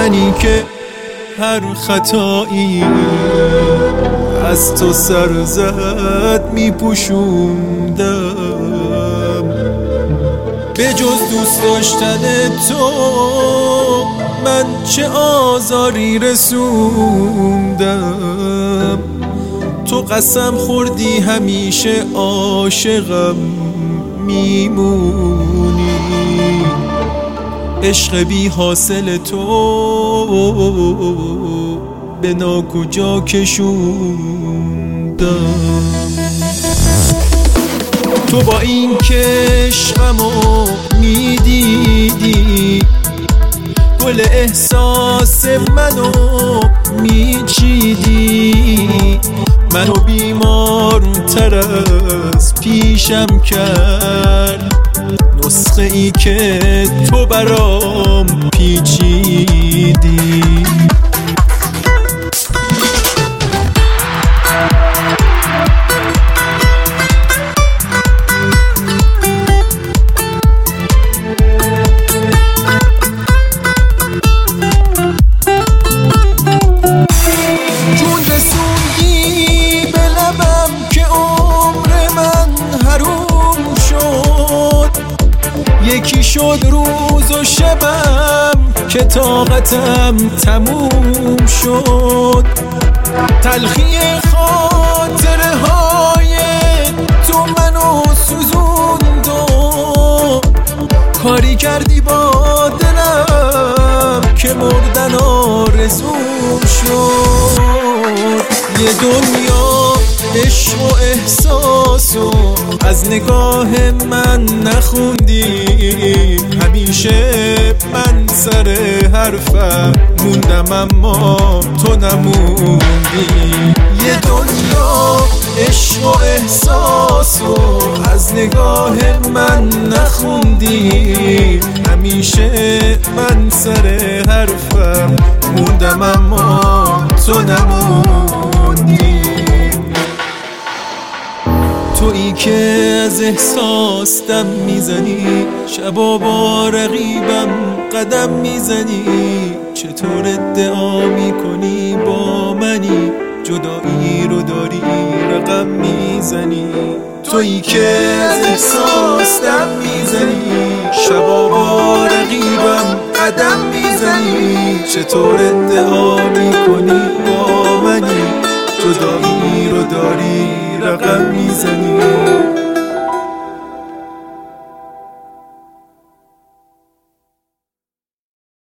منی که هر خطایی از تو سر زد میپوشوندم. به جز دوست داشتن تو من چه آزاری رسوندم. تو قسم خوردی همیشه عاشقم میمونی، عشق بی حاصل تو به ناکجا کشوندم. تو با این که عشقمو میدیدی گل احساس منو میچیدی، منو بیمارتر از پیشم کرد نسخه ای که تو برام پیچیدی. یکی شد روز و شبم که طاقتم تموم شد. تلخی خاطره های تو منو سوزوند و کاری کردی با دلم که مردن آرزوم شد. یه دنیا عشق و احساس و از نگاه من نخوندی، همیشه من سر حرفم موندم اما تو نموندی. یه دنیا عشق و احساس و از نگاه من نخوندی، همیشه من سر حرفم موندم اما تو نموندی. تویی که از احساس دم میزنی، شبا با رقیبم قدم میزنی، چطور ادعا میکنی با منی جدایی رو داری رقم میزنی. تویی که از احساس دم میزنی، شبا با رقیبم قدم میزنی، چطور ادعا میکنی با منی جدایی رو داری رقم میزنی.